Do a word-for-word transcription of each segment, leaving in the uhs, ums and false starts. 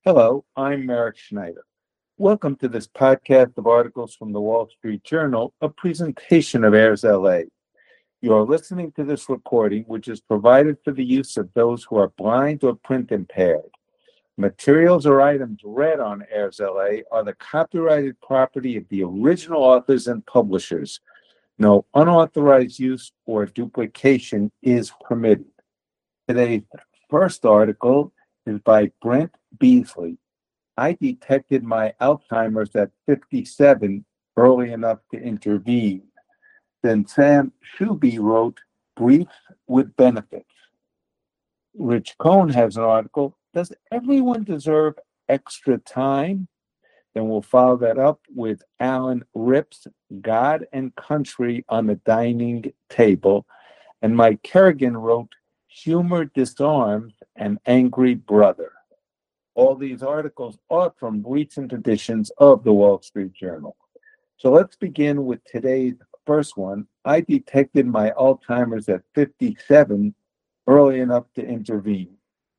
Hello, I'm Merrick Schneider. Welcome to this podcast of articles from the Wall Street Journal, a presentation of Airs L A. You are listening to this recording, which is provided for the use of those who are blind or print impaired. Materials or items read on Airs L A are the copyrighted property of the original authors and publishers. No unauthorized use or duplication is permitted. Today's first article is by Brent Beasley. I detected my Alzheimer's at fifty-seven early enough to intervene. Then Sam Shuby wrote Briefs with Benefits. Rich Cohn has an article, Does Everyone Deserve Extra Time? Then we'll follow that up with Alan Ripp's God and Country on the Dining Table. And Mike Kerrigan wrote Humor Disarms an Angry Brother. All these articles are from recent editions of the Wall Street Journal. So let's begin with today's first one. I detected my Alzheimer's at fifty-seven, early enough to intervene.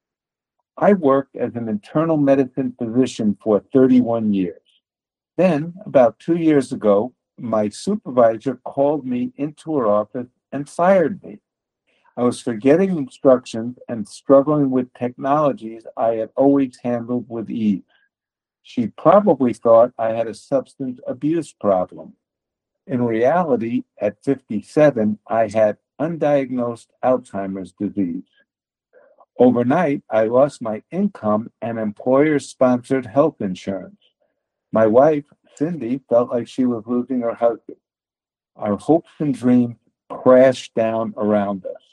I worked as an internal medicine physician for thirty-one years. Then, about two years ago, my supervisor called me into her office and fired me. I was forgetting instructions and struggling with technologies I had always handled with ease. She probably thought I had a substance abuse problem. In reality, at fifty-seven, I had undiagnosed Alzheimer's disease. Overnight, I lost my income and employer-sponsored health insurance. My wife, Cindy, felt like she was losing her husband. Our hopes and dreams crashed down around us.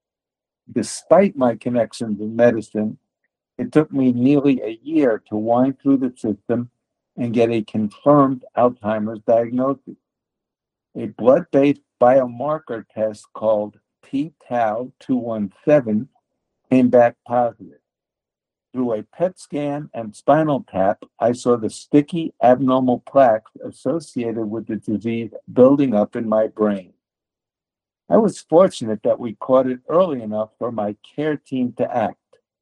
Despite my connections in medicine, it took me nearly a year to wind through the system and get a confirmed Alzheimer's diagnosis. A blood-based biomarker test called p tau two one seven came back positive. Through a P E T scan and spinal tap, I saw the sticky abnormal plaques associated with the disease building up in my brain. I was fortunate that we caught it early enough for my care team to act.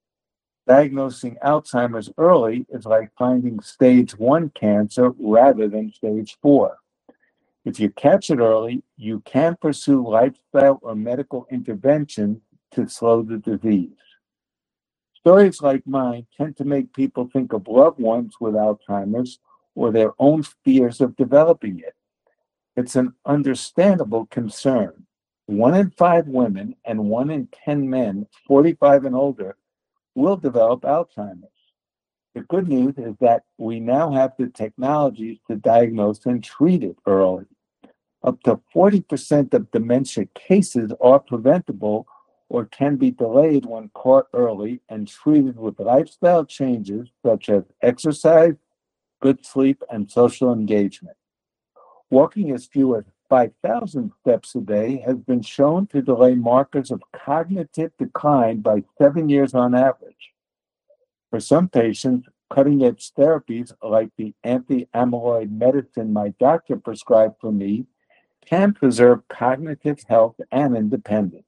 Diagnosing Alzheimer's early is like finding stage one cancer rather than stage four. If you catch it early, you can pursue lifestyle or medical intervention to slow the disease. Stories like mine tend to make people think of loved ones with Alzheimer's or their own fears of developing it. It's an understandable concern. One in five women and one in ten men, forty-five and older, will develop Alzheimer's. The good news is that we now have the technologies to diagnose and treat it early. Up to forty percent of dementia cases are preventable or can be delayed when caught early and treated with lifestyle changes such as exercise, good sleep, and social engagement. Walking as few as five thousand steps a day has been shown to delay markers of cognitive decline by seven years on average. For some patients, cutting-edge therapies like the anti-amyloid medicine my doctor prescribed for me can preserve cognitive health and independence.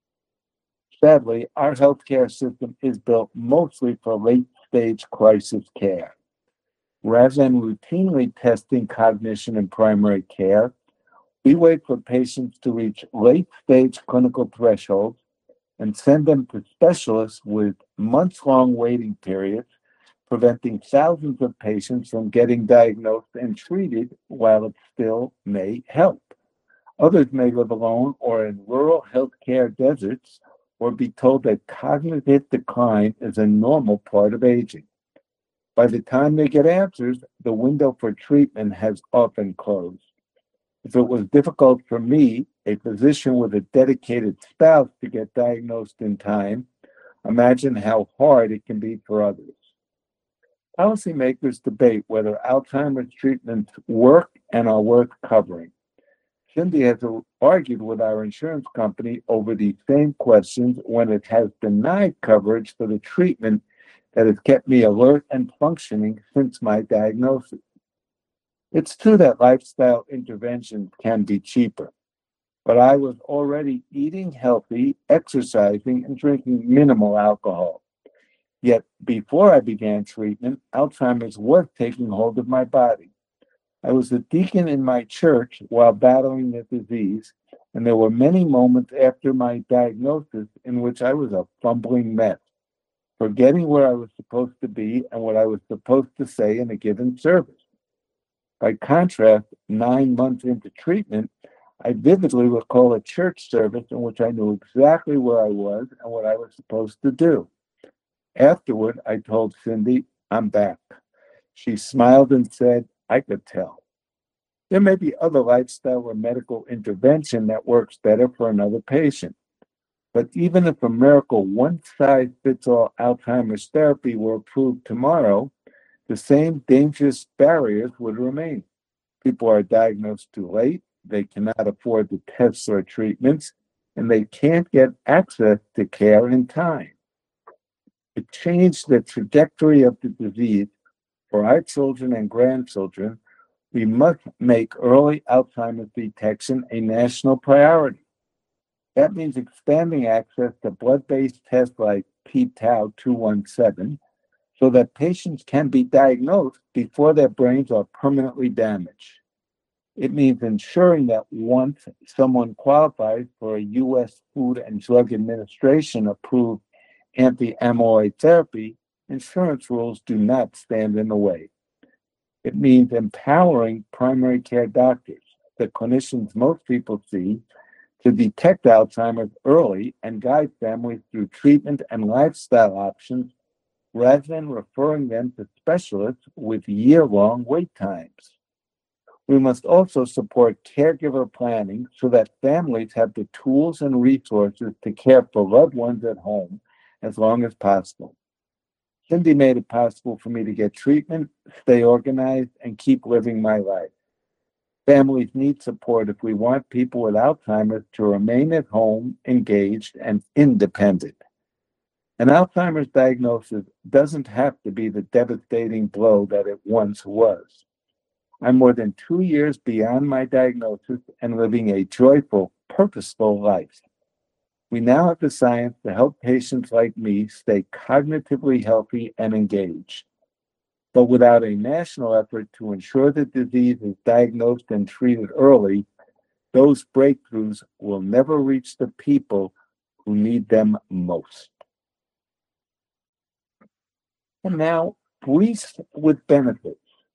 Sadly, our healthcare system is built mostly for late-stage crisis care. Rather than routinely testing cognition in primary care, we wait for patients to reach late-stage clinical thresholds and send them to specialists with months-long waiting periods, preventing thousands of patients from getting diagnosed and treated while it still may help. Others may live alone or in rural healthcare deserts or be told that cognitive decline is a normal part of aging. By the time they get answers, the window for treatment has often closed. If it was difficult for me, a physician with a dedicated spouse, to get diagnosed in time, imagine how hard it can be for others. Policymakers debate whether Alzheimer's treatments work and are worth covering. Cindy has argued with our insurance company over these same questions when it has denied coverage for the treatment that has kept me alert and functioning since my diagnosis. It's true that lifestyle interventions can be cheaper, but I was already eating healthy, exercising, and drinking minimal alcohol. Yet before I began treatment, Alzheimer's was taking hold of my body. I was a deacon in my church while battling the disease, and there were many moments after my diagnosis in which I was a fumbling mess, forgetting where I was supposed to be and what I was supposed to say in a given service. By contrast, nine months into treatment, I vividly recall a church service in which I knew exactly where I was and what I was supposed to do. Afterward, I told Cindy, I'm back. She smiled and said, I could tell. There may be other lifestyle or medical intervention that works better for another patient. But even if a miracle one-size-fits-all Alzheimer's therapy were approved tomorrow, the same dangerous barriers would remain. People are diagnosed too late, they cannot afford the tests or treatments, and they can't get access to care in time. To change the trajectory of the disease for our children and grandchildren, we must make early Alzheimer's detection a national priority. That means expanding access to blood-based tests like p tau two one seven so that patients can be diagnosed before their brains are permanently damaged. It means ensuring that once someone qualifies for a U S Food and Drug Administration approved anti-amyloid therapy, insurance rules do not stand in the way. It means empowering primary care doctors, the clinicians most people see, to detect Alzheimer's early and guide families through treatment and lifestyle options rather than referring them to specialists with year-long wait times. We must also support caregiver planning so that families have the tools and resources to care for loved ones at home as long as possible. Cindy made it possible for me to get treatment, stay organized, and keep living my life. Families need support if we want people with Alzheimer's to remain at home, engaged, and independent. An Alzheimer's diagnosis doesn't have to be the devastating blow that it once was. I'm more than two years beyond my diagnosis and living a joyful, purposeful life. We now have the science to help patients like me stay cognitively healthy and engaged. But without a national effort to ensure the disease is diagnosed and treated early, those breakthroughs will never reach the people who need them most. And now, briefs with benefits.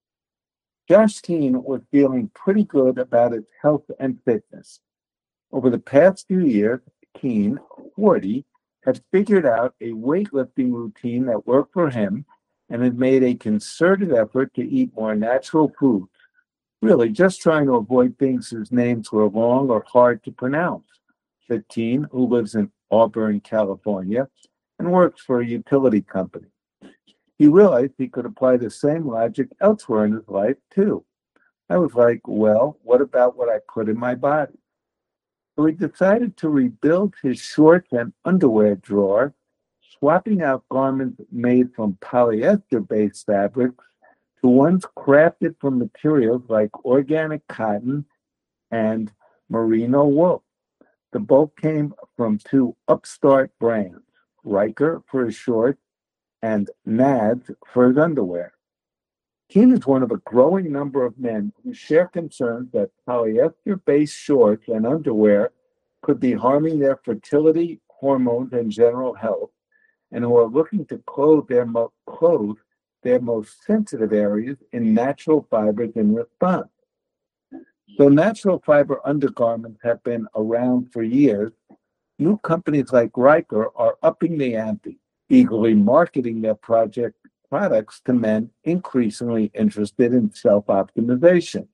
Josh Keene was feeling pretty good about his health and fitness. Over the past few years, Keene, forty, had figured out a weightlifting routine that worked for him and had made a concerted effort to eat more natural foods, really just trying to avoid things whose names were long or hard to pronounce, said Keene, who lives in Auburn, California, and works for a utility company. He realized he could apply the same logic elsewhere in his life, too. I was like, well, what about what I put in my body? So he decided to rebuild his shorts and underwear drawer, swapping out garments made from polyester-based fabrics to ones crafted from materials like organic cotton and merino wool. The bulk came from two upstart brands, Riker for his shorts and Nads for his underwear. Keene is one of a growing number of men who share concerns that polyester-based shorts and underwear could be harming their fertility, hormones, and general health, and who are looking to clothe their, mo- clothe their most sensitive areas in natural fibers in response. Though natural fiber undergarments have been around for years, new companies like Riker are upping the ante, eagerly marketing their project products to men increasingly interested in self-optimization.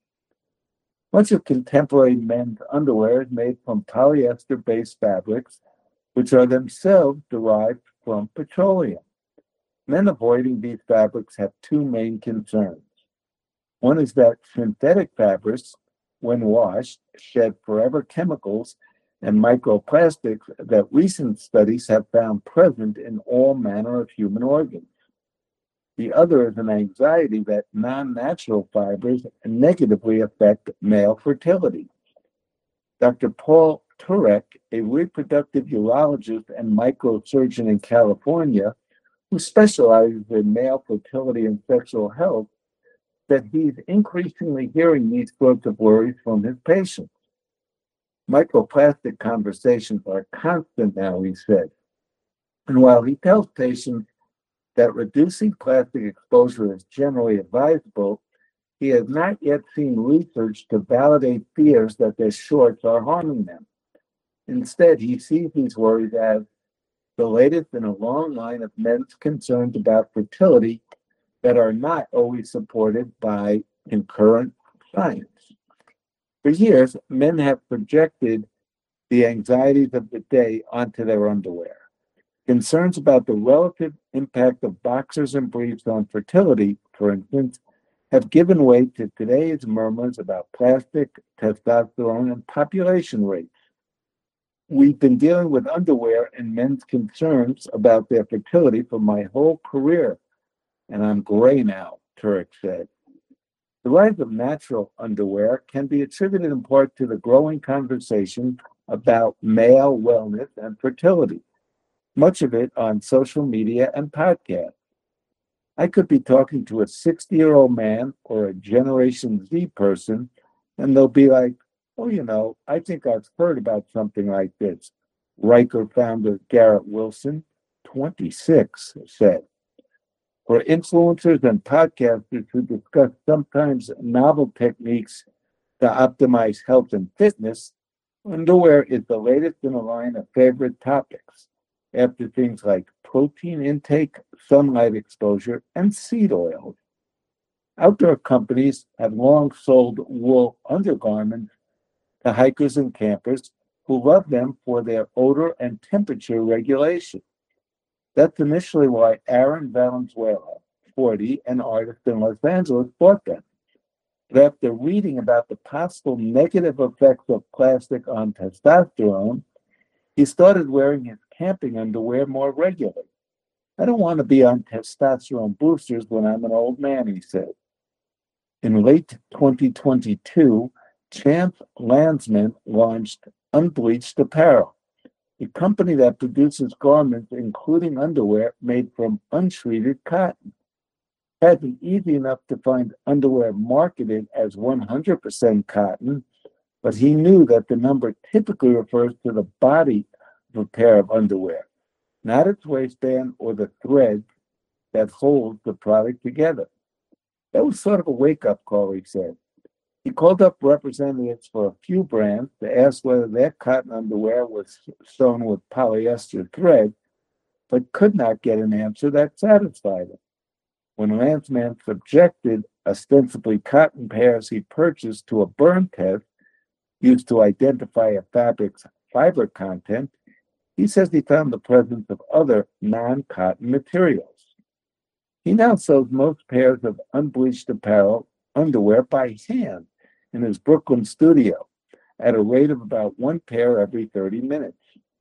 Much of contemporary men's underwear is made from polyester-based fabrics, which are themselves derived from petroleum. Men avoiding these fabrics have two main concerns. One is that synthetic fabrics, when washed, shed forever chemicals and microplastics that recent studies have found present in all manner of human organs. The other is an anxiety that non-natural fibers negatively affect male fertility. Doctor Paul Turek, a reproductive urologist and microsurgeon in California, who specializes in male fertility and sexual health, that he's increasingly hearing these sorts of worries from his patients. Microplastic conversations are constant now, he said. And while he tells patients that reducing plastic exposure is generally advisable, he has not yet seen research to validate fears that their shorts are harming them. Instead, he sees these worries as the latest in a long line of men's concerns about fertility that are not always supported by concurrent science. For years, men have projected the anxieties of the day onto their underwear. Concerns about the relative impact of boxers and briefs on fertility, for instance, have given way to today's murmurs about plastic, testosterone, and population rates. We've been dealing with underwear and men's concerns about their fertility for my whole career, and I'm gray now, Turek said. The rise of natural underwear can be attributed in part to the growing conversation about male wellness and fertility, much of it on social media and podcasts. I could be talking to a sixty-year-old man or a Generation Z person, and they'll be like, oh, you know, I think I've heard about something like this. Riker founder Garrett Wilson, twenty-six, said. For influencers and podcasters who discuss sometimes novel techniques to optimize health and fitness, underwear is the latest in a line of favorite topics, after things like protein intake, sunlight exposure, and seed oils. Outdoor companies have long sold wool undergarments to hikers and campers who love them for their odor and temperature regulation. That's initially why Aaron Valenzuela, forty, an artist in Los Angeles, bought them. But after reading about the possible negative effects of plastic on testosterone, he started wearing his camping underwear more regularly. I don't want to be on testosterone boosters when I'm an old man, he said. In late twenty twenty-two, Champ Landsman launched Unbleached Apparel, a company that produces garments, including underwear, made from untreated cotton. It had been easy enough to find underwear marketed as one hundred percent cotton, but he knew that the number typically refers to the body of a pair of underwear, not its waistband or the thread that holds the product together. That was sort of a wake-up call, he said. He called up representatives for a few brands to ask whether their cotton underwear was sewn with polyester thread, but could not get an answer that satisfied him. When Landsman subjected ostensibly cotton pairs he purchased to a burn test used to identify a fabric's fiber content, he says he found the presence of other non-cotton materials. He now sells most pairs of unbleached apparel underwear by hand in his Brooklyn studio at a rate of about one pair every thirty minutes.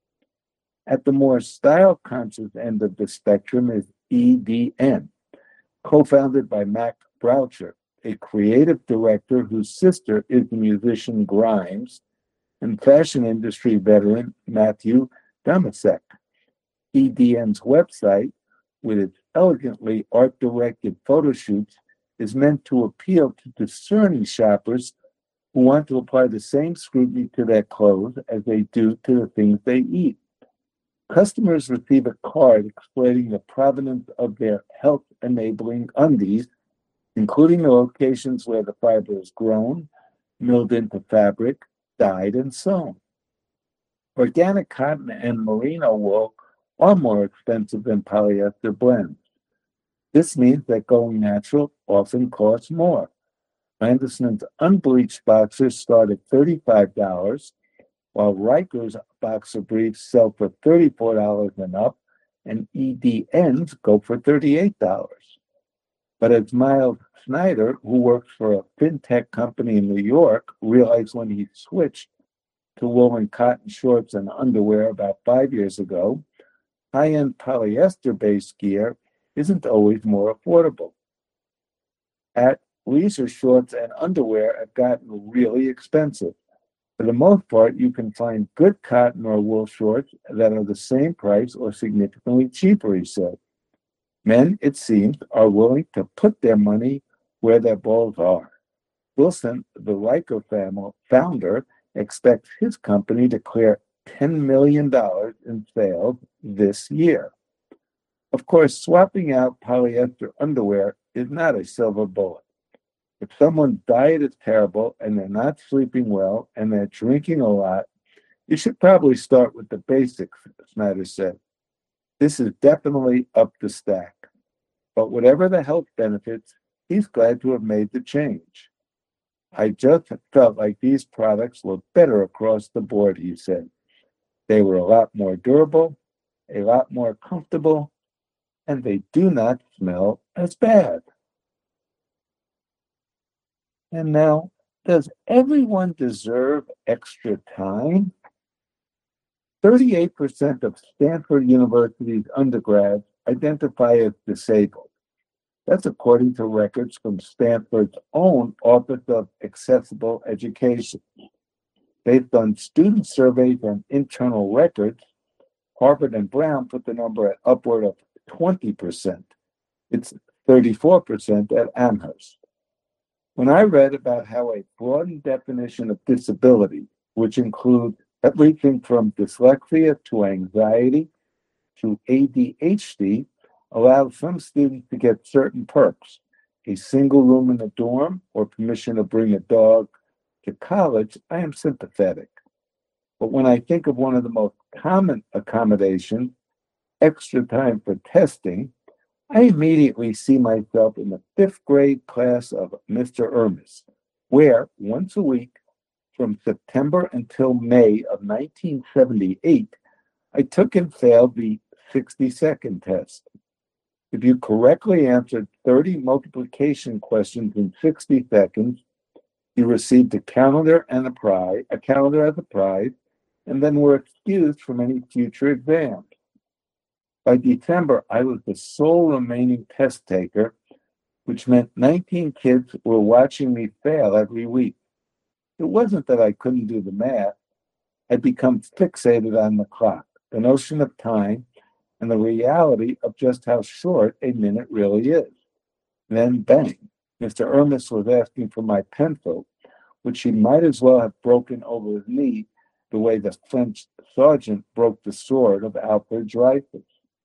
At the more style-conscious end of the spectrum is E D N, co-founded by Mac Boucher, a creative director whose sister is the musician Grimes, and fashion industry veteran Matthew Damasek. E D N's website, with its elegantly art-directed photo shoots, is meant to appeal to discerning shoppers who want to apply the same scrutiny to their clothes as they do to the things they eat. Customers receive a card explaining the provenance of their health-enabling undies, including the locations where the fiber is grown, milled into fabric, dyed, and sewn. Organic cotton and merino wool are more expensive than polyester blends. This means that going natural often costs more. Anderson's unbleached boxers start at thirty-five dollars, while Riker's boxer briefs sell for thirty-four dollars and up, and E D N's go for thirty-eight dollars. But as Miles Snyder, who works for a fintech company in New York, realized when he switched to woolen cotton shorts and underwear about five years ago, high-end polyester-based gear isn't always more affordable. At leisure shorts and underwear have gotten really expensive. For the most part, you can find good cotton or wool shorts that are the same price or significantly cheaper, he said. Men, it seems, are willing to put their money where their balls are. Wilson, the Riker family founder, expects his company to clear ten million dollars in sales this year. Of course, swapping out polyester underwear is not a silver bullet. If someone's diet is terrible and they're not sleeping well and they're drinking a lot, you should probably start with the basics, Snyder said. This is definitely up the stack. But whatever the health benefits, he's glad to have made the change. I just felt like these products look better across the board, he said. They were a lot more durable, a lot more comfortable, and they do not smell as bad. And now, does everyone deserve extra time? thirty-eight percent of Stanford University's undergrads identify as disabled. That's according to records from Stanford's own Office of Accessible Education. Based on student surveys and internal records, Harvard and Brown put the number at upward of twenty percent. It's thirty-four percent at Amherst. When I read about how a broadened definition of disability, which includes everything from dyslexia to anxiety to A D H D, allows some students to get certain perks, a single room in the dorm or permission to bring a dog to college, I am sympathetic. But when I think of one of the most common accommodations, extra time for testing, I immediately see myself in the fifth grade class of Mister Ermis, where once a week, from September until May of nineteen seventy-eight, I took and failed the sixty-second test. If you correctly answered thirty multiplication questions in sixty seconds, you received a calendar and a prize, a calendar as a prize, and then were excused from any future exams. By December, I was the sole remaining test taker, which meant nineteen kids were watching me fail every week. It wasn't that I couldn't do the math. I'd become fixated on the clock, the notion of time, and the reality of just how short a minute really is. Then, bang, Mister Ermis was asking for my pencil, which he might as well have broken over his knee the way the French sergeant broke the sword of Alfred Dreyfus.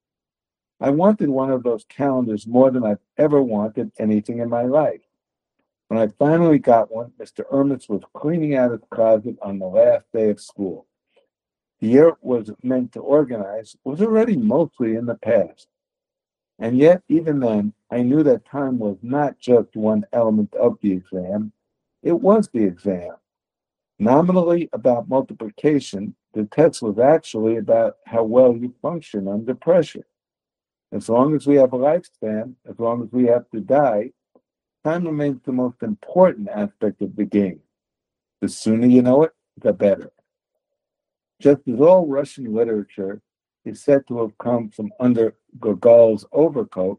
I wanted one of those calendars more than I've ever wanted anything in my life. When I finally got one, Mister Ermis was cleaning out his closet on the last day of school. The year it was meant to organize was already mostly in the past. And yet, even then, I knew that time was not just one element of the exam, it was the exam. Nominally about multiplication, the test was actually about how well you function under pressure. As long as we have a lifespan, as long as we have to die, time remains the most important aspect of the game. The sooner you know it, the better. Just as all Russian literature is said to have come from under Gogol's overcoat,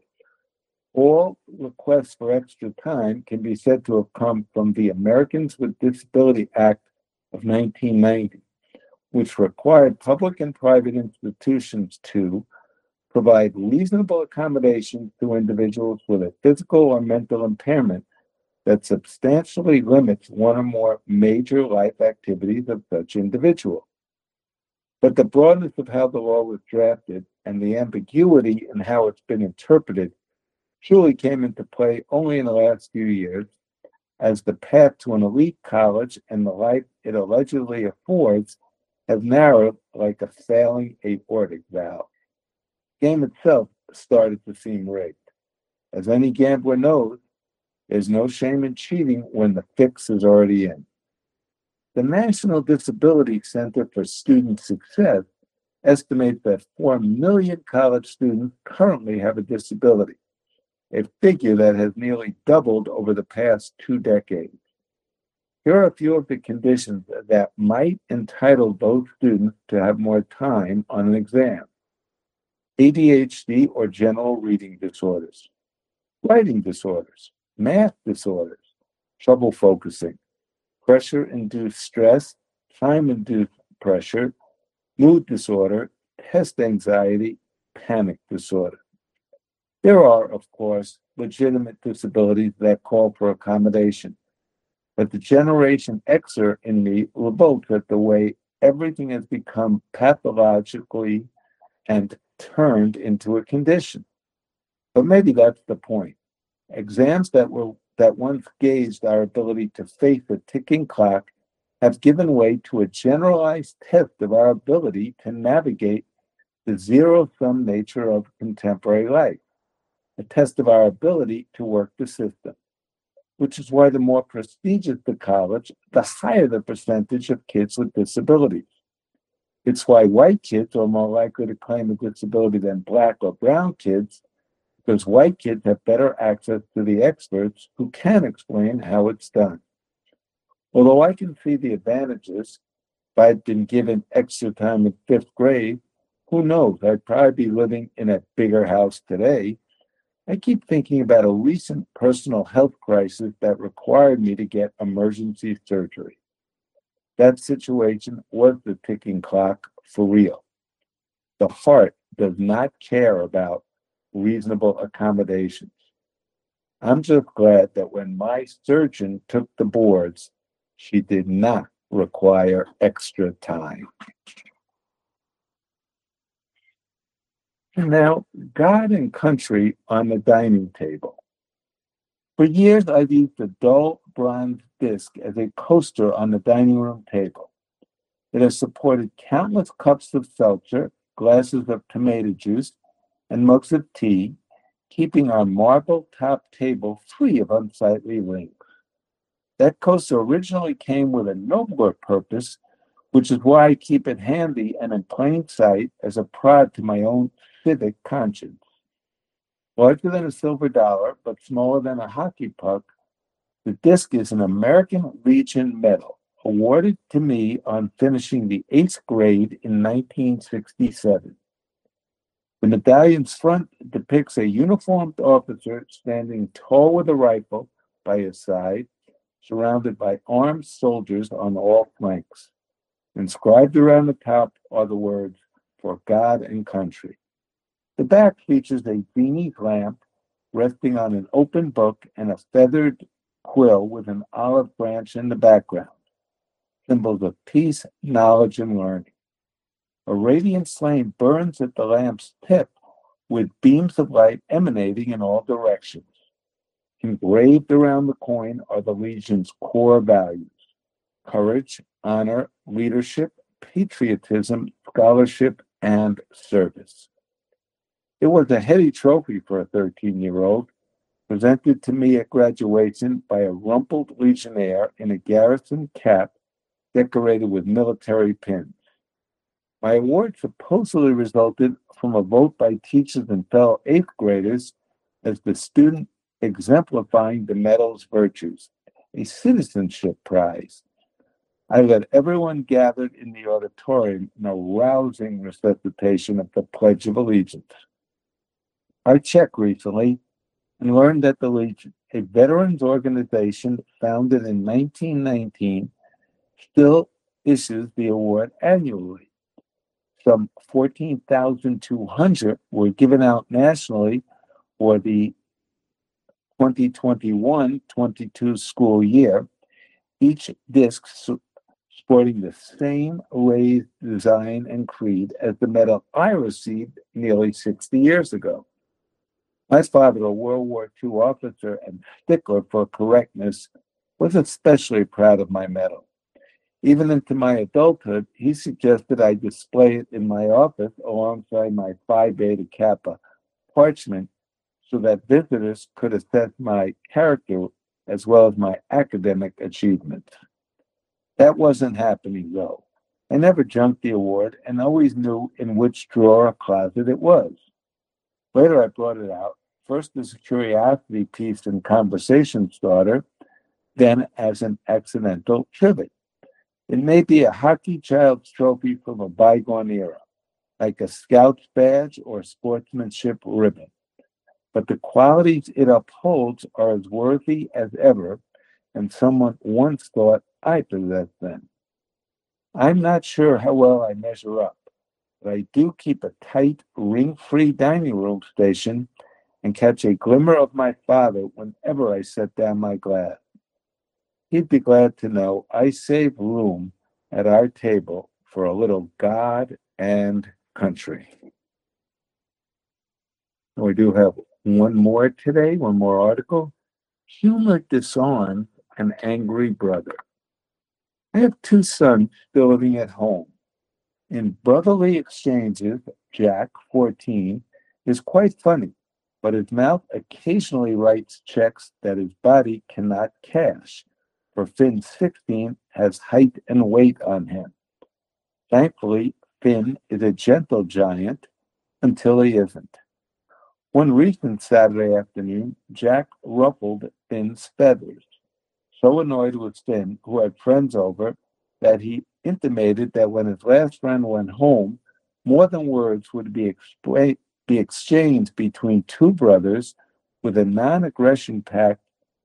all requests for extra time can be said to have come from the Americans with Disability Act of nineteen ninety, which required public and private institutions to provide reasonable accommodations to individuals with a physical or mental impairment that substantially limits one or more major life activities of such individual. But the broadness of how the law was drafted and the ambiguity in how it's been interpreted truly came into play only in the last few years, as the path to an elite college and the life it allegedly affords have narrowed like a failing aortic valve. The game itself started to seem rigged. As any gambler knows, there's no shame in cheating when the fix is already in. The National Disability Center for Student Success estimates that four million college students currently have a disability, a figure that has nearly doubled over the past two decades. Here are a few of the conditions that might entitle those students to have more time on an exam. A D H D or general reading disorders, writing disorders, math disorders, trouble focusing, pressure-induced stress, time-induced pressure, mood disorder, test anxiety, panic disorder. There are, of course, legitimate disabilities that call for accommodation, but the Generation Xer in me revolts at the way everything has become pathologically and turned into a condition. But maybe that's the point. Exams that were that once gauged our ability to face a ticking clock have given way to a generalized test of our ability to navigate the zero-sum nature of contemporary life, a test of our ability to work the system, which is why the more prestigious the college, the higher the percentage of kids with disabilities. It's why white kids are more likely to claim a disability than black or brown kids, because white kids have better access to the experts who can explain how it's done. Although I can see the advantages, if I'd been given extra time in fifth grade, who knows, I'd probably be living in a bigger house today. I keep thinking about a recent personal health crisis that required me to get emergency surgery. That situation was the ticking clock for real. The heart does not care about reasonable accommodations. I'm just glad that when my surgeon took the boards, she did not require extra time. Now, God and country on the dining table. For years, I've used a dull bronze disc as a coaster on the dining room table. It has supported countless cups of seltzer, glasses of tomato juice, and mugs of tea, keeping our marble-top table free of unsightly links. That coaster originally came with a nobler purpose, which is why I keep it handy and in plain sight as a prod to my own civic conscience. Larger than a silver dollar, but smaller than a hockey puck, the disc is an American Legion medal awarded to me on finishing the eighth grade in nineteen sixty-seven. The medallion's front depicts a uniformed officer standing tall with a rifle by his side, surrounded by armed soldiers on all flanks. Inscribed around the top are the words, "For God and Country." The back features a Viennese lamp resting on an open book and a feathered quill with an olive branch in the background, symbols of peace, knowledge, and learning. A radiant flame burns at the lamp's tip, with beams of light emanating in all directions. Engraved around the coin are the Legion's core values: courage, honor, leadership, patriotism, scholarship, and service. It was a heady trophy for a thirteen-year-old, presented to me at graduation by a rumpled legionnaire in a garrison cap decorated with military pins. My award supposedly resulted from a vote by teachers and fellow eighth graders as the student exemplifying the medal's virtues, a citizenship prize. I led everyone gathered in the auditorium in a rousing recitation of the Pledge of Allegiance. I checked recently and learned that the Legion, a veterans organization founded in nineteen nineteen, still issues the award annually. Some fourteen thousand two hundred were given out nationally for the twenty twenty-one twenty-two school year, each disc sporting the same raised design and creed as the medal I received nearly sixty years ago. My father, a World War Two officer and stickler for correctness, was especially proud of my medal. Even into my adulthood, he suggested I display it in my office alongside my Phi Beta Kappa parchment so that visitors could assess my character as well as my academic achievements. That wasn't happening, though. I never junked the award and always knew in which drawer or closet it was. Later, I brought it out, first as a curiosity piece and conversation starter, then as an accidental trivet. It may be a hockey child's trophy from a bygone era, like a Scout's badge or sportsmanship ribbon. But the qualities it upholds are as worthy as ever, and someone once thought I possessed them. I'm not sure how well I measure up, but I do keep a tight, ring-free dining room station and catch a glimmer of my father whenever I set down my glass. He'd be glad to know I save room at our table for a little God and country. We do have one more today, one more article. Humor disarms an angry brother. I have two sons still living at home. In brotherly exchanges, Jack, fourteen, is quite funny, but his mouth occasionally writes checks that his body cannot cash, for Finn, sixteen, has height and weight on him. Thankfully, Finn is a gentle giant until he isn't. One recent Saturday afternoon, Jack ruffled Finn's feathers. So annoyed was Finn, who had friends over, that he intimated that when his last friend went home, more than words would be, expla- be exchanged between two brothers with a non-aggression pact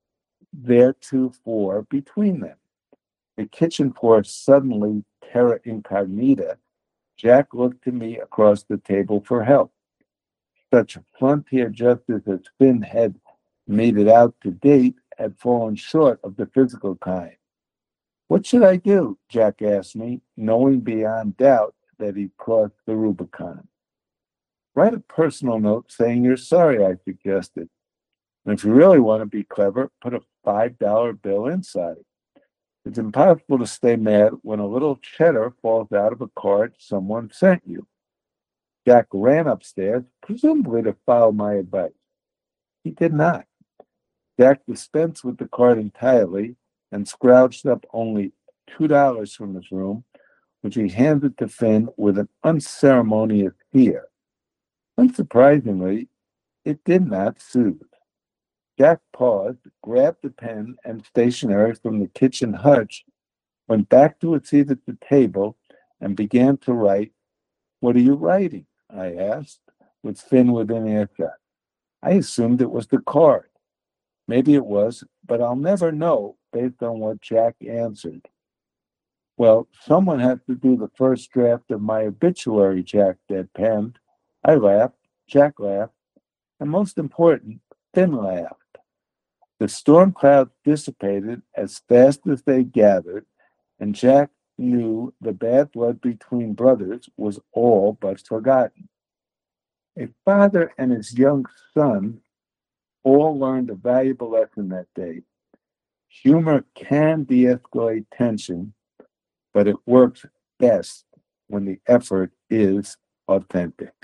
theretofore between them. The kitchen floor suddenly terra incognita. Jack looked to me across the table for help. Such frontier justice as Finn had made it out to date had fallen short of the physical kind. What should I do? Jack asked me, knowing beyond doubt that he'd crossed the Rubicon. Write a personal note saying you're sorry, I suggested. And if you really want to be clever, put a five dollar bill inside. It's impossible to stay mad when a little cheddar falls out of a card someone sent you. Jack ran upstairs, presumably to follow my advice. He did not. Jack dispensed with the card entirely and scrounged up only two dollars from his room, which he handed to Finn with an unceremonious fear. Unsurprisingly, it did not soothe. Jack paused, grabbed the pen and stationery from the kitchen hutch, went back to his seat at the table, and began to write. What are you writing? I asked, with Finn within earshot. I assumed it was the card. Maybe it was, but I'll never know based on what Jack answered. Well, someone had to do the first draft of my obituary, Jack deadpanned. I laughed, Jack laughed, and most important, Finn laughed. The storm clouds dissipated as fast as they gathered, and Jack knew the bad blood between brothers was all but forgotten. A father and his young son all learned a valuable lesson that day. Humor can de-escalate tension, but it works best when the effort is authentic.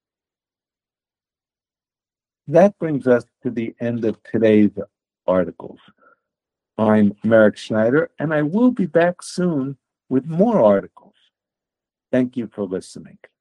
That brings us to the end of today's articles. I'm Merrick Schneider, and I will be back soon with more articles. Thank you for listening.